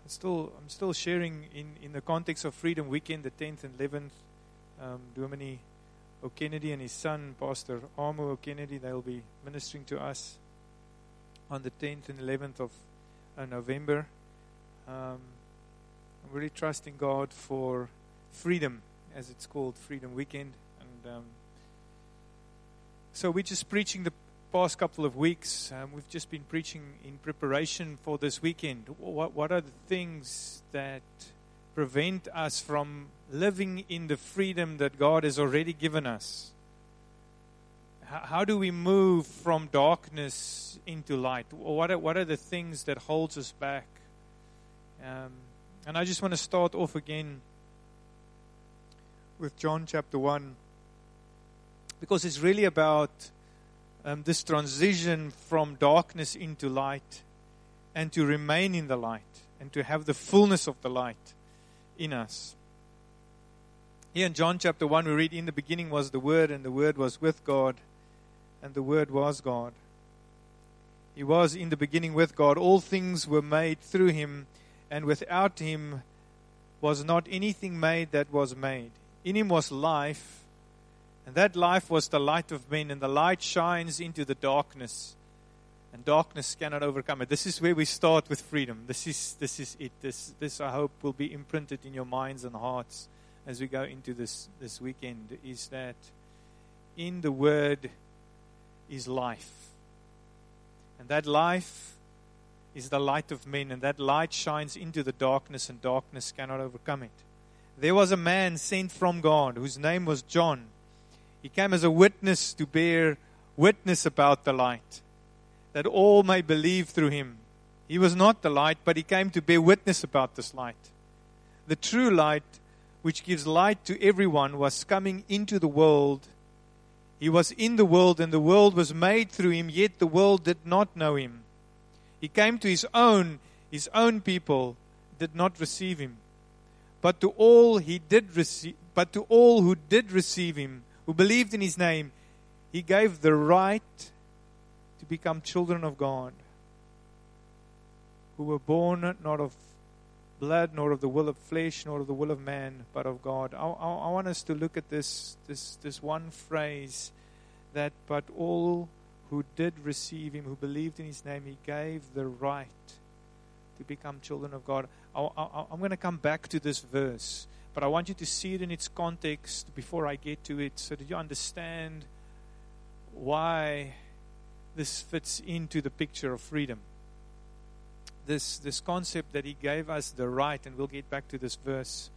I'm still sharing in the context of Freedom Weekend, the 10th and 11th. Dominee O'Kennedy and his son, Pastor Amo O'Kennedy, they'll be ministering to us on the 10th and 11th of November. I'm really trusting God for freedom, as it's called, Freedom Weekend. And so we're just preaching the past couple of weeks. We've just been preaching in preparation for this weekend. What are the things that prevent us from living in the freedom that God has already given us? How do we move from darkness into light? What are the things that holds us back? And I just want to start off again with John chapter 1, because it's really about this transition from darkness into light, and to remain in the light, and to have the fullness of the light in us. Here in John chapter 1, we read, "In the beginning was the Word, and the Word was with God, and the Word was God. He was in the beginning with God. All things were made through Him, and without Him was not anything made that was made. In Him was life, and that life was the light of men, and the light shines into the darkness, and darkness cannot overcome it." This is where we start with freedom. This is it. This I hope will be imprinted in your minds and hearts as we go into this weekend, is that in the Word is life. And that life is the light of men, and that light shines into the darkness, and darkness cannot overcome it. There was a man sent from God whose name was John. He came as a witness to bear witness about the light, that all may believe through him. He was not the light, but he came to bear witness about this light. The true light, which gives light to everyone, was coming into the world. He was in the world, and the world was made through him, yet the world did not know him. He came to his own people did not receive him. But to all who did receive him, who believed in his name, he gave the right to become children of God, who were born not of blood, nor of the will of flesh, nor of the will of man, but of God. I want us to look at this one phrase, that but all who did receive him, who believed in his name, he gave the right to become children of God. I'm going to come back to this verse, but I want you to see it in its context before I get to it, so that you understand why this fits into the picture of freedom. This concept that he gave us the right, and we'll get back to this verse.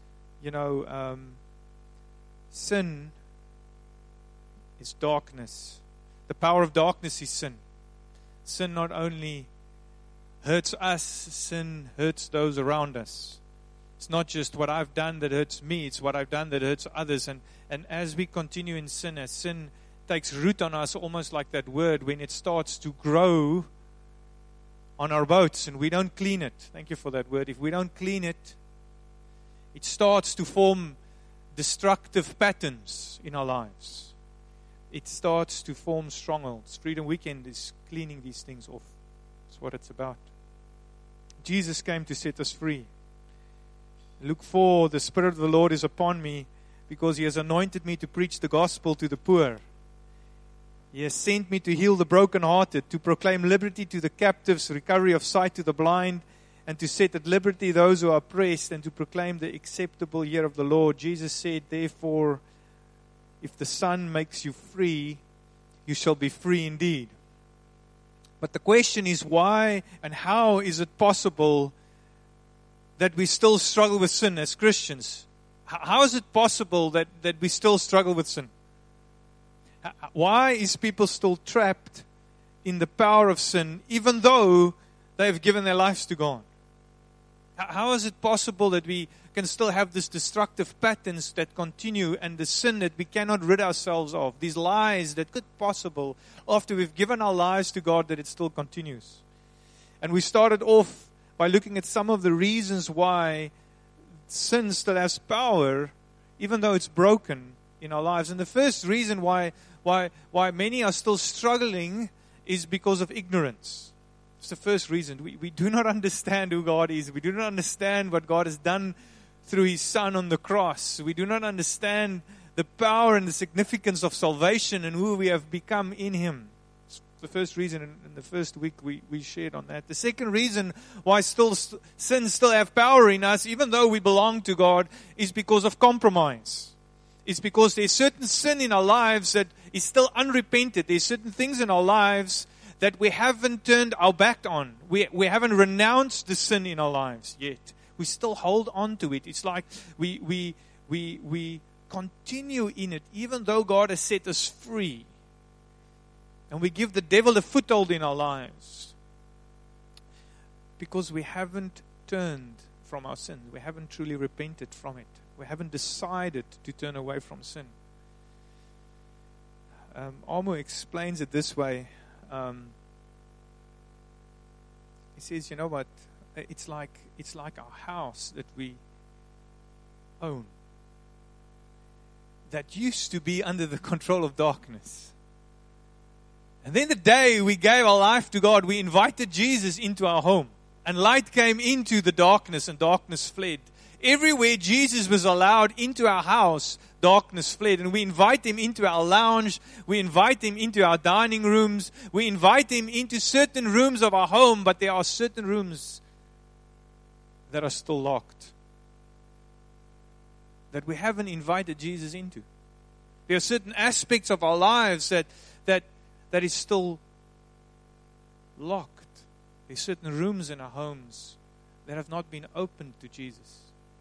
Sin is darkness. The power of darkness is sin. Sin not only hurts us, sin hurts those around us. It's not just what I've done that hurts me, it's what I've done that hurts others. And as we continue in sin, as sin takes root on us, almost like that word, when it starts to grow on our boats and we don't clean it. Thank you for that word. If we don't clean it, it starts to form destructive patterns in our lives. It starts to form strongholds. Freedom Weekend is cleaning these things off. That's what it's about. Jesus came to set us free. Luke 4, "The Spirit of the Lord is upon me, because He has anointed me to preach the gospel to the poor. He has sent me to heal the brokenhearted, to proclaim liberty to the captives, recovery of sight to the blind, and to set at liberty those who are oppressed, and to proclaim the acceptable year of the Lord." Jesus said, "Therefore, if the Son makes you free, you shall be free indeed." But the question is, why and how is it possible that we still struggle with sin as Christians? How is it possible that we still struggle with sin? Why is people still trapped in the power of sin, even though they have given their lives to God? How is it possible that we can still have these destructive patterns that continue, and the sin that we cannot rid ourselves of, these lies that could possible after we've given our lives to God, that it still continues? And we started off by looking at some of the reasons why sin still has power, even though it's broken in our lives. And the first reason why many are still struggling is because of ignorance. It's the first reason. We do not understand who God is. We do not understand what God has done through His Son on the cross. We do not understand the power and the significance of salvation and who we have become in Him. It's the first reason. In the first week we shared on that. The second reason why sins still have power in us, even though we belong to God, is because of compromise. It's because there's certain sin in our lives that is still unrepented. There's certain things in our lives that we haven't turned our back on. We haven't renounced the sin in our lives yet. We still hold on to it. It's like we continue in it, even though God has set us free. And we give the devil a foothold in our lives because we haven't turned from our sin. We haven't truly repented from it. We haven't decided to turn away from sin. Amo explains it this way. He says, you know what? It's like our house that we own that used to be under the control of darkness. And then the day we gave our life to God, we invited Jesus into our home. And light came into the darkness and darkness fled. Everywhere Jesus was allowed into our house, darkness fled. And we invite Him into our lounge. We invite Him into our dining rooms. We invite Him into certain rooms of our home. But there are certain rooms that are still locked, that we haven't invited Jesus into. There are certain aspects of our lives that is still locked. There are certain rooms in our homes that have not been opened to Jesus.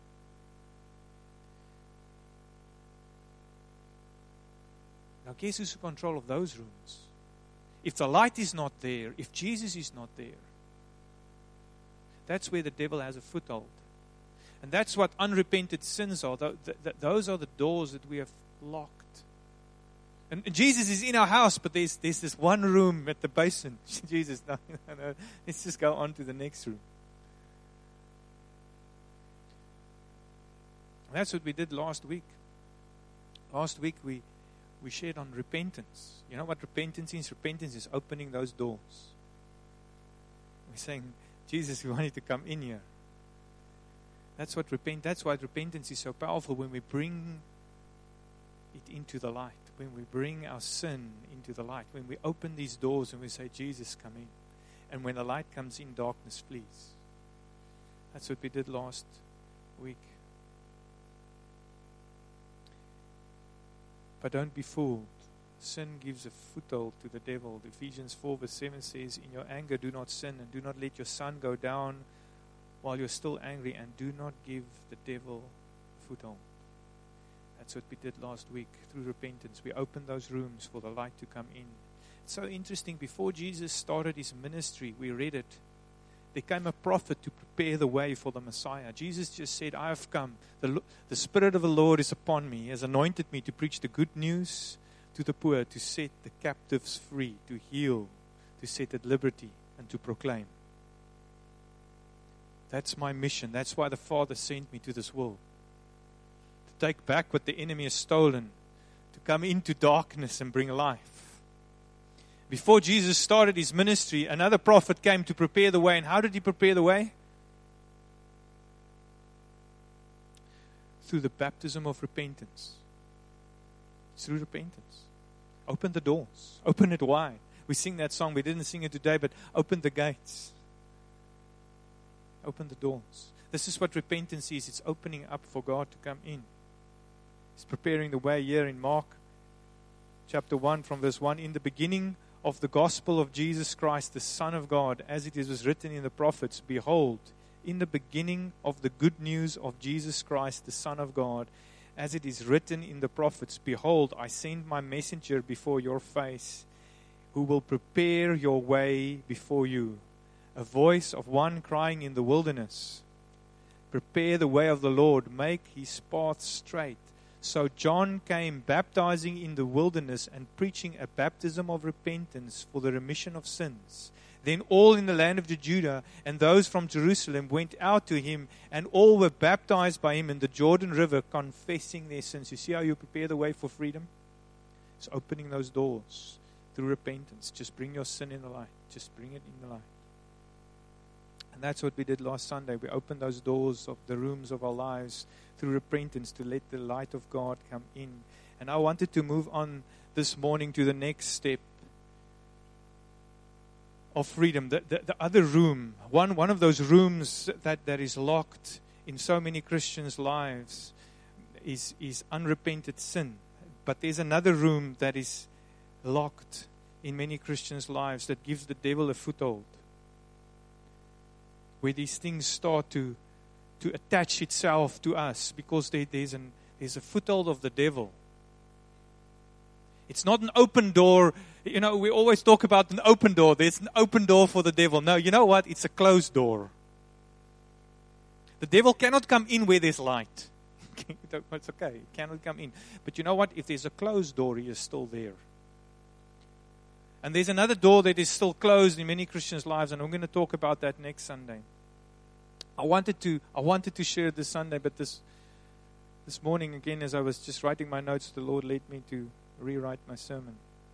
Now guess who's in control of those rooms? If the light is not there, if Jesus is not there, that's where the devil has a foothold. And that's what unrepented sins are. Those are the doors that we have locked. And Jesus is in our house, but there's this one room at the basement. Jesus, no, let's just go on to the next room. That's what we did last week. Last week we shared on repentance. You know what repentance is? Repentance is opening those doors. We're saying, Jesus, we want you to come in here. That's why repentance is so powerful, when we bring it into the light, when we bring our sin into the light, when we open these doors and we say, Jesus, come in. And when the light comes in, darkness flees. That's what we did last week. But don't be fooled. Sin gives a foothold to the devil. Ephesians 4 verse 7 says, in your anger do not sin, and do not let your sun go down while you're still angry, and do not give the devil a foothold. That's what we did last week. Through repentance, we opened those rooms for the light to come in. It's so interesting. Before Jesus started His ministry, we read it, there came a prophet to prepare the way for the Messiah. Jesus just said, I have come. The Spirit of the Lord is upon me. He has anointed me to preach the good news to the poor, to set the captives free, to heal, to set at liberty, and to proclaim. That's my mission. That's why the Father sent me to this world. To take back what the enemy has stolen, to come into darkness and bring life. Before Jesus started His ministry, another prophet came to prepare the way. And how did he prepare the way? Through the baptism of repentance. Through repentance. Open the doors. Open it wide. We sing that song. We didn't sing it today, but open the gates. Open the doors. This is what repentance is. It's opening up for God to come in. He's preparing the way here in Mark chapter 1 from verse 1. In the beginning of the gospel of Jesus Christ, the Son of God, as it was written in the prophets, behold, in the beginning of the good news of Jesus Christ, the Son of God, as it is written in the prophets, behold, I send my messenger before your face, who will prepare your way before you. A voice of one crying in the wilderness, prepare the way of the Lord, make His path straight. So John came baptizing in the wilderness and preaching a baptism of repentance for the remission of sins. Then all in the land of Judah and those from Jerusalem went out to Him, and all were baptized by Him in the Jordan River, confessing their sins. You see how you prepare the way for freedom? It's opening those doors through repentance. Just bring your sin in the light. Just bring it in the light. And that's what we did last Sunday. We opened those doors of the rooms of our lives through repentance to let the light of God come in. And I wanted to move on this morning to the next step of freedom. The other room, one of those rooms that is locked in so many Christians' lives is unrepented sin. But there's another room that is locked in many Christians' lives that gives the devil a foothold, where these things start to attach itself to us because there's a foothold of the devil. It's not an open door. You know, we always talk about an open door. There's an open door for the devil. No, you know what? It's a closed door. The devil cannot come in where there's light. It's okay. He cannot come in. But you know what? If there's a closed door, he is still there. And there's another door that is still closed in many Christians' lives, and I'm going to talk about that next Sunday. I wanted to share this Sunday, but this morning, again, as I was just writing my notes, the Lord led me to rewrite my sermon.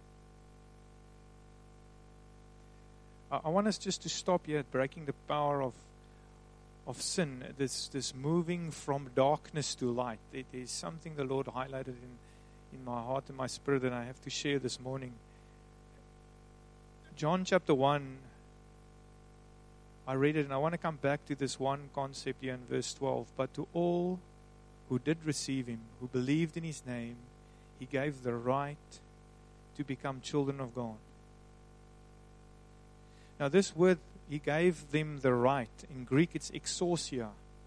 I want us just to stop here at breaking the power of sin, this moving from darkness to light. There's something the Lord highlighted in my heart and my spirit that I have to share this morning. John chapter 1, I read it and I want to come back to this one concept here in verse 12. But to all who did receive Him, who believed in His name, He gave the right to become children of God. Now this word, He gave them the right. In Greek it's exousia.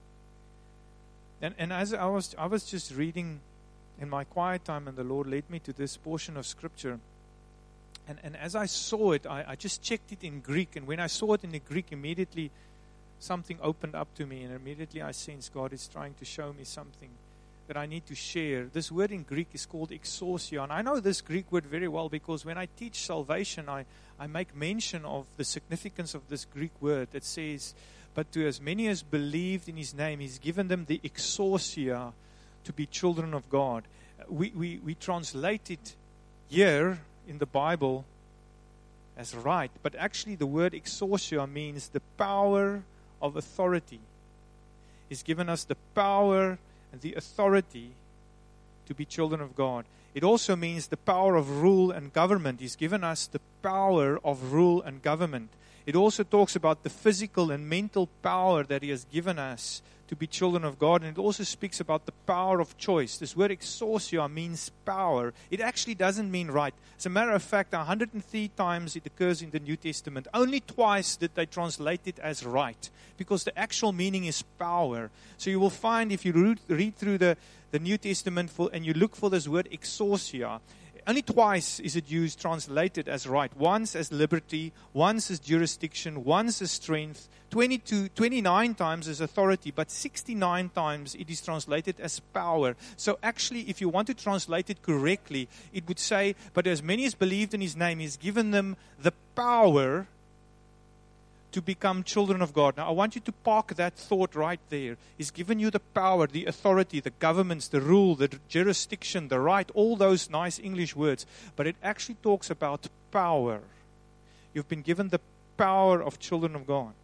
And as I was just reading in my quiet time, and the Lord led me to this portion of Scripture. And as I saw it, I just checked it in Greek. And when I saw it in the Greek, immediately something opened up to me. And immediately I sensed God is trying to show me something that I need to share. This word in Greek is called exousia. And I know this Greek word very well because when I teach salvation, I make mention of the significance of this Greek word that says, but to as many as believed in His name, He's given them the exousia to be children of God. We translate it here in the Bible as right, but actually the word exousia means the power of authority. He's given us the power and the authority to be children of God. It also means the power of rule and government. He's given us the power of rule and government. It also talks about the physical and mental power that He has given us to be children of God. And it also speaks about the power of choice. This word exousia means power. It actually doesn't mean right. As a matter of fact, 103 times it occurs in the New Testament. Only twice did they translate it as right, because the actual meaning is power. So you will find, if you read through the New Testament and you look for this word exousia, only twice is it used, translated as right. Once as liberty, once as jurisdiction, once as strength, 29 times as authority, but 69 times it is translated as power. So actually, if you want to translate it correctly, it would say, but as many as believed in His name, He's given them the power to become children of God. Now, I want you to park that thought right there. He's given you the power, the authority, the governments, the rule, the jurisdiction, the right, all those nice English words. But it actually talks about power. You've been given the power of children of God.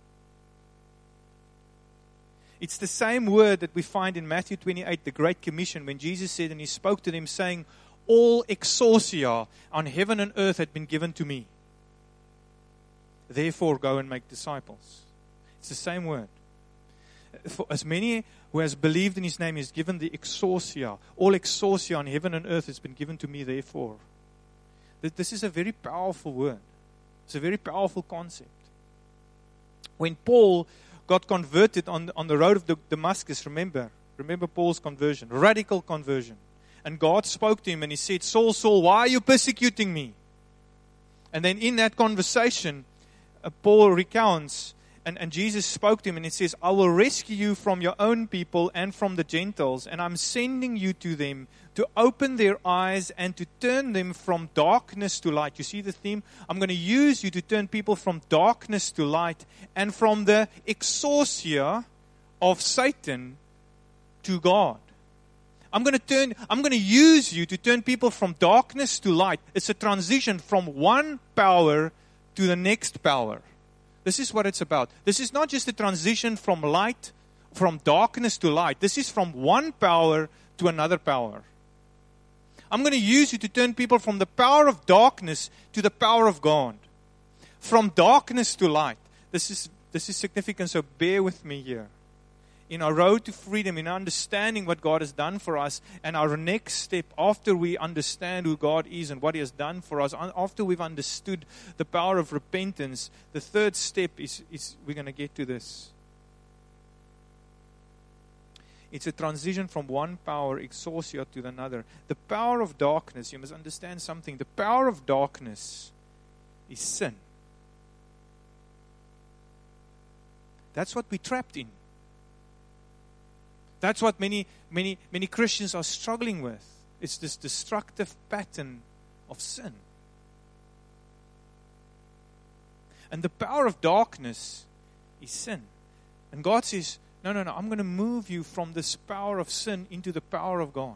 It's the same word that we find in Matthew 28, the Great Commission, when Jesus said, and He spoke to them saying, all exousia on heaven and earth had been given to me. Therefore, go and make disciples. It's the same word. For as many who has believed in His name, He has given the exousia. All exousia on heaven and earth has been given to me, therefore. This is a very powerful word. It's a very powerful concept. When Paul got converted on the road of Damascus, remember Paul's conversion, radical conversion. And God spoke to him and He said, Saul, Saul, why are you persecuting me? And then in that conversation, Paul recounts, and Jesus spoke to him and He says, I will rescue you from your own people and from the Gentiles, and I'm sending you to them to open their eyes and to turn them from darkness to light. You see the theme? I'm going to use you to turn people from darkness to light and from the exousia of Satan to God. I'm going to use you to turn people from darkness to light. It's a transition from one power to the next power. This is what it's about. This is not just a transition from darkness to light. This is from one power to another power. I'm going to use you to turn people from the power of darkness to the power of God. From darkness to light. This is significant, so bear with me here. In our road to freedom, in understanding what God has done for us, and our next step after we understand who God is and what He has done for us, after we've understood the power of repentance, the third step is we're going to get to this. It's a transition from one power, exousia, to another. The power of darkness, you must understand something. The power of darkness is sin. That's what we're trapped in. That's what many Christians are struggling with. It's this destructive pattern of sin. And the power of darkness is sin. And God says, no, I'm going to move you from this power of sin into the power of God.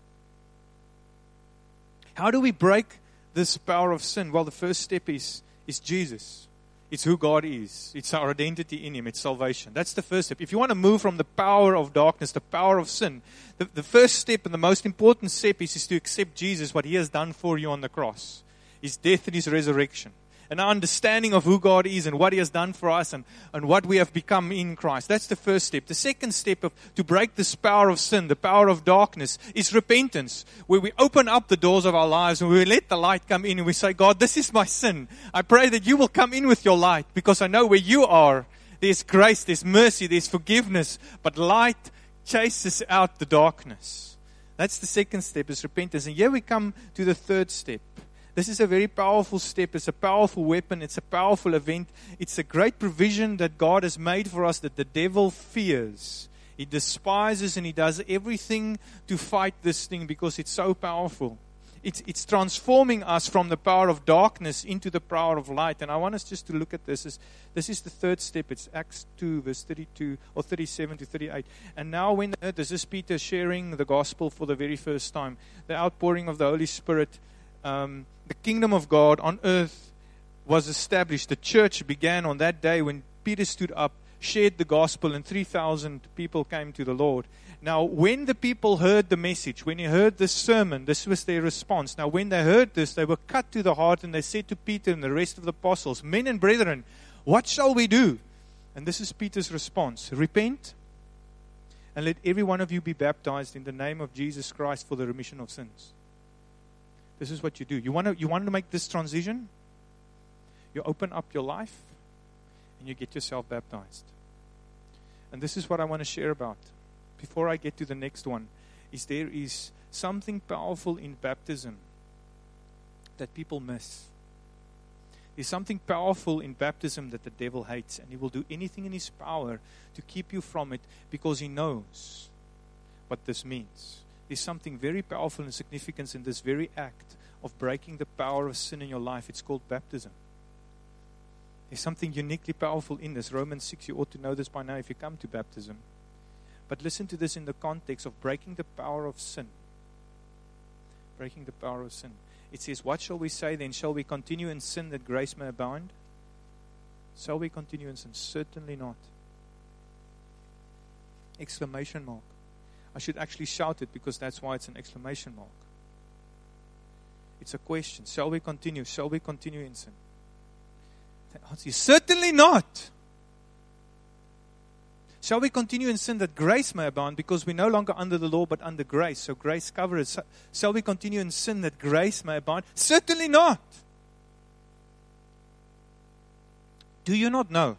How do we break this power of sin? Well, the first step is Jesus. It's who God is. It's our identity in Him. It's salvation. That's the first step. If you want to move from the power of darkness, the power of sin, the first step and the most important step is to accept Jesus, what He has done for you on the cross. His death and His resurrection. And our understanding of who God is and what He has done for us and what we have become in Christ. That's the first step. The second step to break this power of sin, the power of darkness, is repentance. Where we open up the doors of our lives and we let the light come in and we say, God, this is my sin. I pray that You will come in with Your light because I know where You are. There's grace, there's mercy, there's forgiveness. But light chases out the darkness. That's the second step, is repentance. And here we come to the third step. This is a very powerful step. It's a powerful weapon. It's a powerful event. It's a great provision that God has made for us that the devil fears. He despises and he does everything to fight this thing because it's so powerful. It's transforming us from the power of darkness into the power of light. And I want us just to look at this. This is the third step. It's Acts 2, verse 32 or 37 to 38. And now when this is Peter sharing the gospel for the very first time, the outpouring of the Holy Spirit, the kingdom of God on earth was established. The church began on that day when Peter stood up, shared the gospel, and 3,000 people came to the Lord. Now, when the people heard the message, when he heard this sermon, this was their response. Now, when they heard this, they were cut to the heart, and they said to Peter and the rest of the apostles, Men and brethren, what shall we do? And this is Peter's response. Repent, and let every one of you be baptized in the name of Jesus Christ for the remission of sins. This is what you do. You want to make this transition? You open up your life and you get yourself baptized. And this is what I want to share about. Before I get to the next one, there is something powerful in baptism that people miss. There's something powerful in baptism that the devil hates, and he will do anything in his power to keep you from it because he knows what this means. There's something very powerful and significant in this very act of breaking the power of sin in your life. It's called baptism. There's something uniquely powerful in this. Romans 6, you ought to know this by now if you come to baptism. But listen to this in the context of breaking the power of sin. Breaking the power of sin. It says, what shall we say then? Shall we continue in sin that grace may abound? Shall we continue in sin? Certainly not. Exclamation mark. I should actually shout it because that's why it's an exclamation mark. It's a question. Shall we continue? Shall we continue in sin? The answer is certainly not. Shall we continue in sin that grace may abound, because we're no longer under the law but under grace? So grace covers. Shall we continue in sin that grace may abound? Certainly not. Do you not know?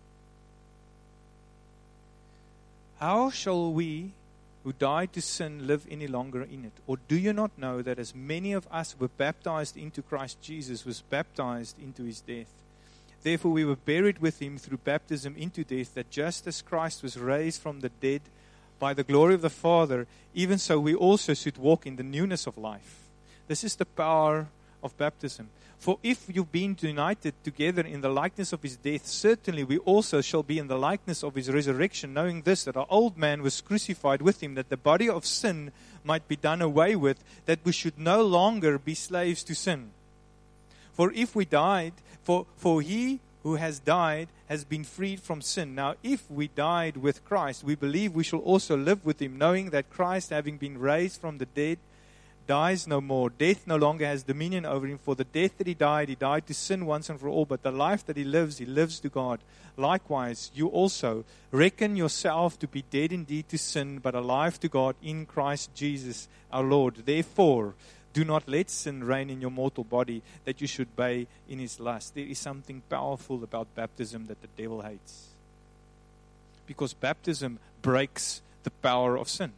How shall we who died to sin live any longer in it? Or do you not know that as many of us were baptized into Christ Jesus, was baptized into His death? Therefore we were buried with Him through baptism into death, that just as Christ was raised from the dead by the glory of the Father, even so we also should walk in the newness of life. This is the power of baptism. For if you've been united together in the likeness of His death, certainly we also shall be in the likeness of His resurrection, knowing this, that our old man was crucified with Him, that the body of sin might be done away with, that we should no longer be slaves to sin. For if we died, for He who has died has been freed from sin. Now, if we died with Christ, we believe we shall also live with him, knowing that Christ, having been raised from the dead, dies no more. Death no longer has dominion over him. For the death that he died to sin once and for all. But the life that he lives to God. Likewise, you also reckon yourself to be dead indeed to sin, but alive to God in Christ Jesus our Lord. Therefore, do not let sin reign in your mortal body, that you should obey in his lust. There is something powerful about baptism that the devil hates. Because baptism breaks the power of sin.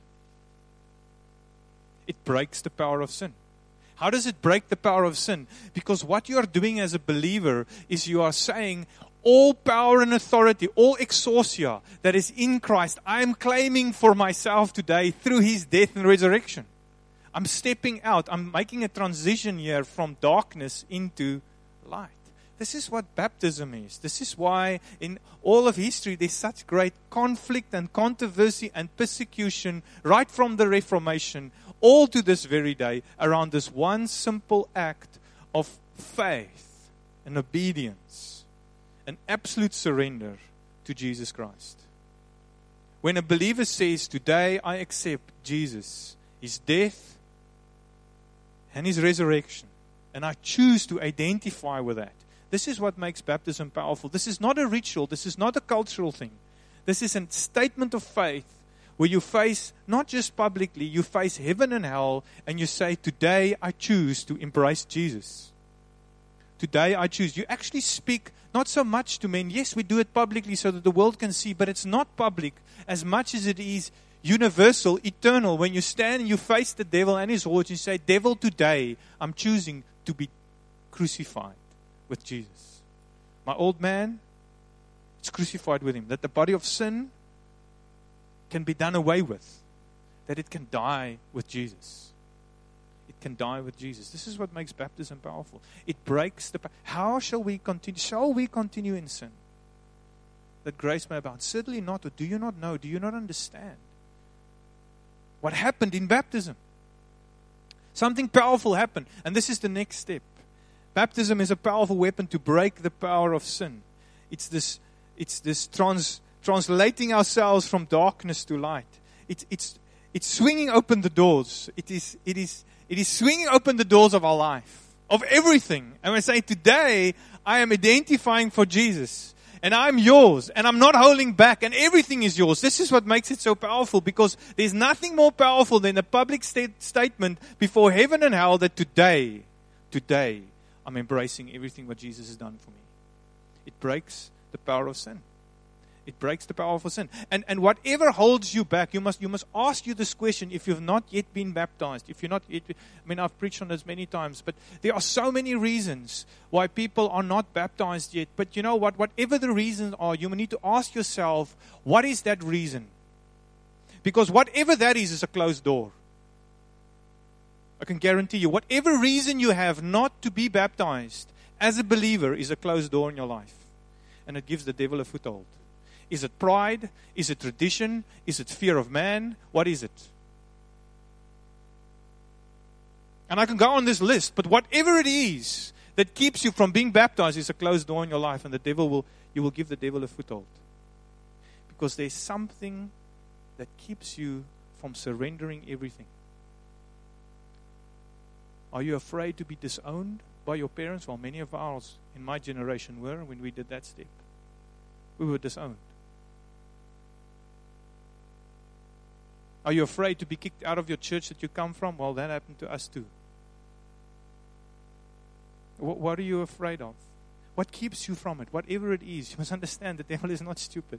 It breaks the power of sin. How does it break the power of sin? Because what you are doing as a believer is you are saying, all power and authority, all exousia that is in Christ, I am claiming for myself today through his death and resurrection. I'm stepping out. I'm making a transition here from darkness into light. This is what baptism is. This is why in all of history there's such great conflict and controversy and persecution right from the Reformation all to this very day around this one simple act of faith and obedience, an absolute surrender to Jesus Christ. When a believer says, today I accept Jesus, his death and his resurrection, and I choose to identify with that. This is what makes baptism powerful. This is not a ritual. This is not a cultural thing. This is a statement of faith where you face, not just publicly, you face heaven and hell, and you say, today I choose to embrace Jesus. Today I choose. You actually speak not so much to men. Yes, we do it publicly so that the world can see, but it's not public as much as it is universal, eternal. When you stand and you face the devil and his hordes, you say, devil, today I'm choosing to be crucified with Jesus. My old man, it's crucified with him. That the body of sin can be done away with. That it can die with Jesus. It can die with Jesus. This is what makes baptism powerful. It breaks the... How shall we continue? Shall we continue in sin? That grace may abound? Certainly not. Or do you not know? Do you not understand what happened in baptism? Something powerful happened. And this is the next step. Baptism is a powerful weapon to break the power of sin. It's this translating ourselves from darkness to light. It's swinging open the doors. It is swinging open the doors of our life, of everything. And we say, today I am identifying for Jesus. And I'm yours, and I'm not holding back, and everything is yours. This is what makes it so powerful, because there's nothing more powerful than a public statement before heaven and hell that today, I'm embracing everything what Jesus has done for me. It breaks the power of sin. It breaks the power of sin. And whatever holds you back, you must ask you this question if you've not yet been baptized. If you're not yet, I've preached on this many times, but there are so many reasons why people are not baptized yet. But you know what? Whatever the reasons are, you need to ask yourself, what is that reason? Because whatever that is a closed door. I can guarantee you, whatever reason you have not to be baptized as a believer is a closed door in your life. And it gives the devil a foothold. Is it pride? Is it tradition? Is it fear of man? What is it? And I can go on this list, but whatever it is that keeps you from being baptized is a closed door in your life, and you will give the devil a foothold. Because there's something that keeps you from surrendering everything. Are you afraid to be disowned by your parents? Well, many of ours in my generation were when we did that step. We were disowned. Are you afraid to be kicked out of your church that you come from? Well, that happened to us too. What are you afraid of? What keeps you from it? Whatever it is, you must understand the devil is not stupid.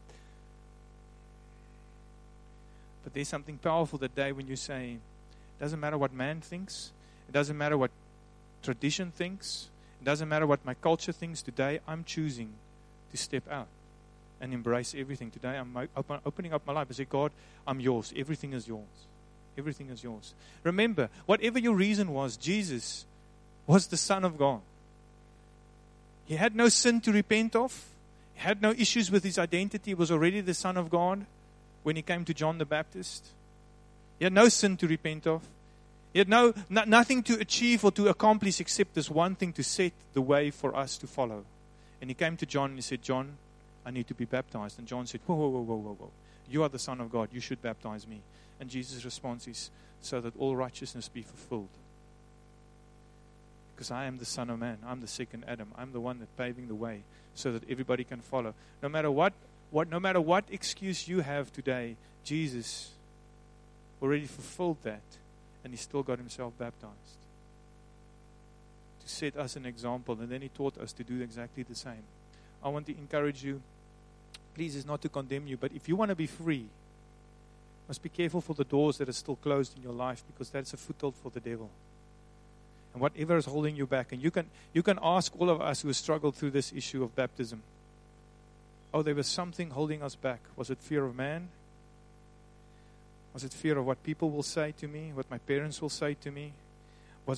But there's something powerful that day when you say, it doesn't matter what man thinks. It doesn't matter what tradition thinks. It doesn't matter what my culture thinks. Today, I'm choosing to step out and embrace everything. Today, I'm opening up my life and say, God, I'm yours. Everything is yours. Everything is yours. Remember, whatever your reason was, Jesus was the Son of God. He had no sin to repent of. He had no issues with his identity. He was already the Son of God when he came to John the Baptist. He had no sin to repent of. He had nothing to achieve or to accomplish except this one thing, to set the way for us to follow. And he came to John and he said, John, I need to be baptized. And John said, whoa, whoa, whoa, whoa, whoa, whoa. You are the Son of God. You should baptize me. And Jesus' response is, so that all righteousness be fulfilled. Because I am the Son of Man. I'm the second Adam. I'm the one that's paving the way so that everybody can follow. No matter what excuse you have today, Jesus already fulfilled that, and he still got himself baptized to set us an example, and then he taught us to do exactly the same. I want to encourage you, please, is not to condemn you, but if you want to be free, must be careful for the doors that are still closed in your life, because that's a foothold for the devil. And whatever is holding you back, and you can ask all of us who have struggled through this issue of baptism. Oh, there was something holding us back. Was it fear of man? Was it fear of what people will say to me, what my parents will say to me? Was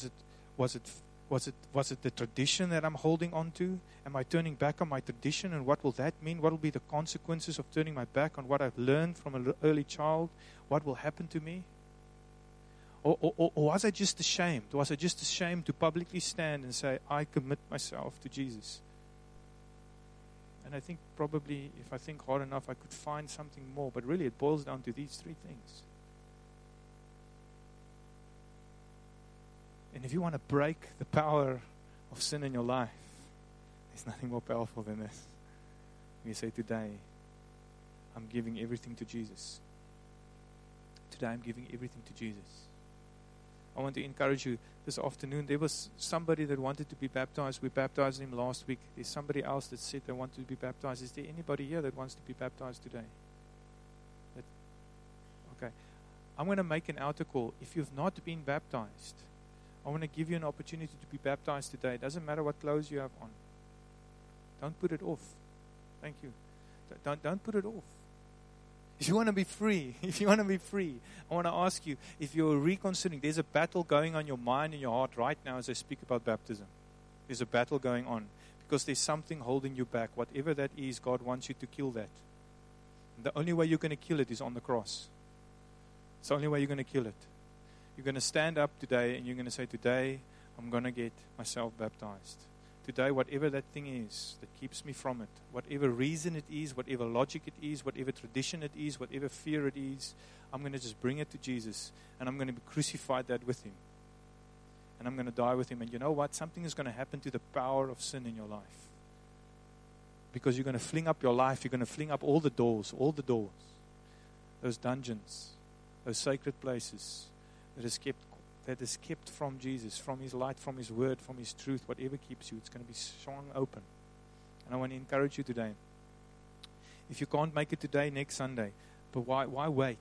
it the tradition that I'm holding on to? Am I turning back on my tradition, and what will that mean? What will be the consequences of turning my back on what I've learned from an early child? What will happen to me? Or was I just ashamed? Was I just ashamed to publicly stand and say, I commit myself to Jesus? And I think probably if I think hard enough, I could find something more. But really it boils down to these three things. And if you want to break the power of sin in your life, there's nothing more powerful than this. You say, today, I'm giving everything to Jesus. Today, I'm giving everything to Jesus. I want to encourage you this afternoon. There was somebody that wanted to be baptized. We baptized him last week. There's somebody else that said they wanted to be baptized. Is there anybody here that wants to be baptized today? Okay. I'm going to make an altar call. If you've not been baptized, I want to give you an opportunity to be baptized today. It doesn't matter what clothes you have on. Don't put it off. Thank you. Don't put it off. If you want to be free, I want to ask you, if you're reconsidering, there's a battle going on in your mind and your heart right now as I speak about baptism. There's a battle going on because there's something holding you back. Whatever that is, God wants you to kill that. And the only way you're going to kill it is on the cross. It's the only way you're going to kill it. You're going to stand up today and you're going to say, today I'm going to get myself baptized. Today, whatever that thing is that keeps me from it, whatever reason it is, whatever logic it is, whatever tradition it is, whatever fear it is, I'm going to just bring it to Jesus and I'm going to be crucified that with him. And I'm going to die with him. And you know what? Something is going to happen to the power of sin in your life. Because you're going to fling up your life, you're going to fling up all the doors, those dungeons, those sacred places that is kept from Jesus, from his light, from his word, from his truth, whatever keeps you, it's going to be swung open. And I want to encourage you today. If you can't make it today, next Sunday, but why wait?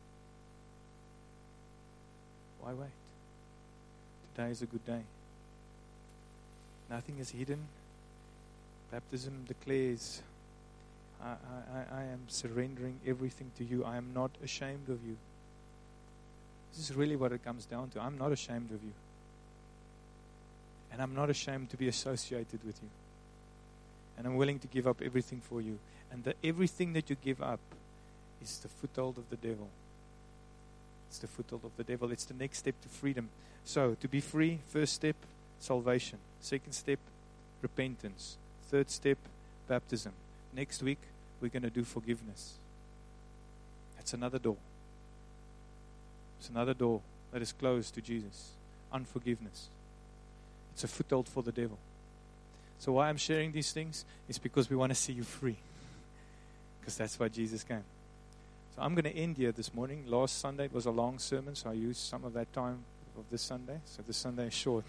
Why wait? Today is a good day. Nothing is hidden. Baptism declares, I am surrendering everything to you. I am not ashamed of you. This is really what it comes down to. I'm not ashamed of you. And I'm not ashamed to be associated with you. And I'm willing to give up everything for you. And the everything that you give up is the foothold of the devil. It's the foothold of the devil. It's the next step to freedom. So, to be free, first step, salvation. Second step, repentance. Third step, baptism. Next week, we're going to do forgiveness. That's another door. It's another door that is closed to Jesus. Unforgiveness. It's a foothold for the devil. So why I'm sharing these things is because we want to see you free. Because that's why Jesus came. So I'm going to end here this morning. Last Sunday it was a long sermon, so I used some of that time of this Sunday. So this Sunday is short.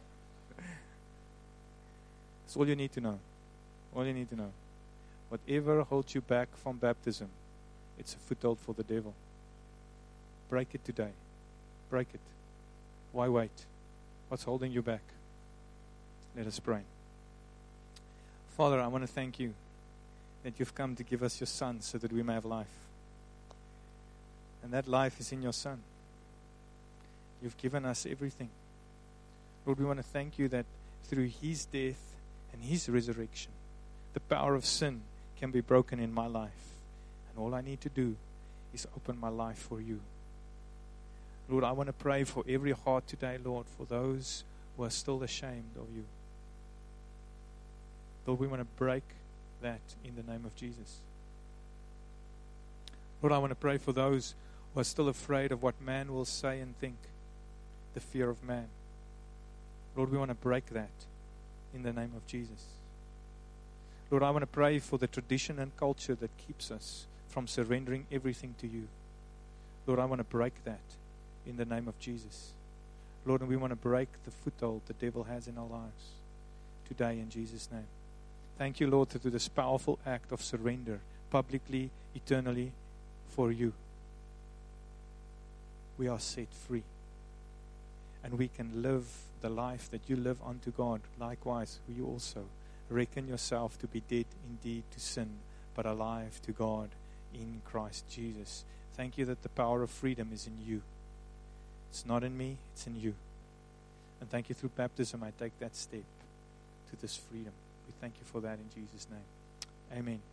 That's all you need to know. All you need to know. Whatever holds you back from baptism, it's a foothold for the devil. Break it today. Break it. Why wait? What's holding you back? Let us pray. Father, I want to thank you that you've come to give us your Son so that we may have life. And that life is in your Son. You've given us everything. Lord, we want to thank you that through his death and his resurrection, the power of sin can be broken in my life. And all I need to do is open my life for you. Lord, I want to pray for every heart today, Lord, for those who are still ashamed of you. Lord, we want to break that in the name of Jesus. Lord, I want to pray for those who are still afraid of what man will say and think, the fear of man. Lord, we want to break that in the name of Jesus. Lord, I want to pray for the tradition and culture that keeps us from surrendering everything to you. Lord, I want to break that in the name of Jesus. Lord, and we want to break the foothold the devil has in our lives today in Jesus' name. Thank you, Lord, through this powerful act of surrender, publicly, eternally, for you. We are set free. And we can live the life that you live unto God. Likewise, you also reckon yourself to be dead indeed to sin, but alive to God in Christ Jesus. Thank you that the power of freedom is in you. It's not in me, it's in you. And thank you through baptism I take that step to this freedom. We thank you for that in Jesus' name. Amen.